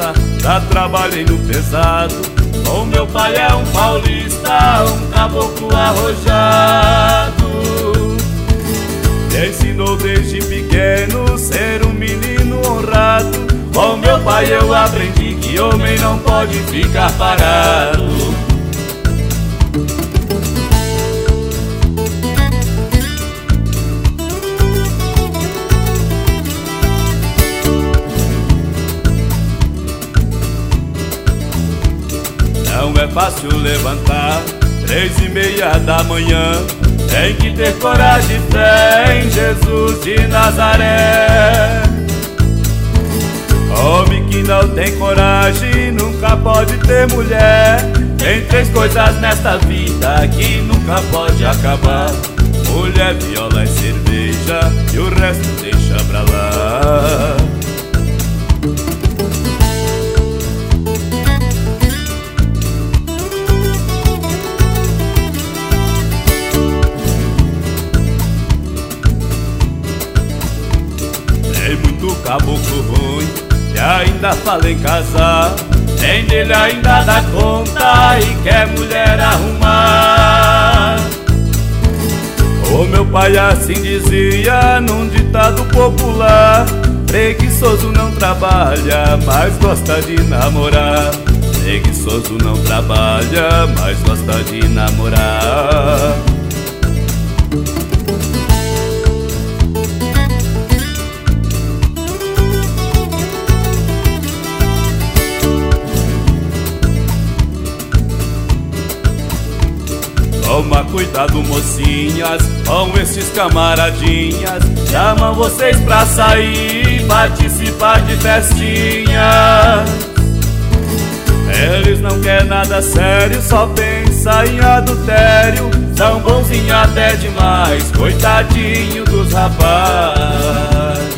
roça, já trabalhei no pesado. O meu pai é um paulista, um caboclo arrojado. Me ensinou desde pequeno ser um menino honrado. Com meu pai eu aprendi que homem não pode ficar parado. Não é fácil levantar 3:30 da manhã. Tem que ter coragem e fé em Jesus de Nazaré. Homem que não tem coragem nunca pode ter mulher. Tem 3 coisas nesta vida que nunca pode acabar: mulher, viola e cerveja, e o resto deixa pra lá. Tem muito caboclo ruim que ainda fala em casar. Tem dele ainda dá conta e quer mulher arrumar. O meu pai assim dizia num ditado popular: preguiçoso não trabalha, mas gosta de namorar. Preguiçoso não trabalha, mas gosta de namorar. Toma cuidado, mocinhas, com esses camaradinhas. Chamam vocês pra sair e participar de festinhas. Eles não querem nada sério, só pensam em adultério. São bonzinhos até demais, coitadinho dos rapazes.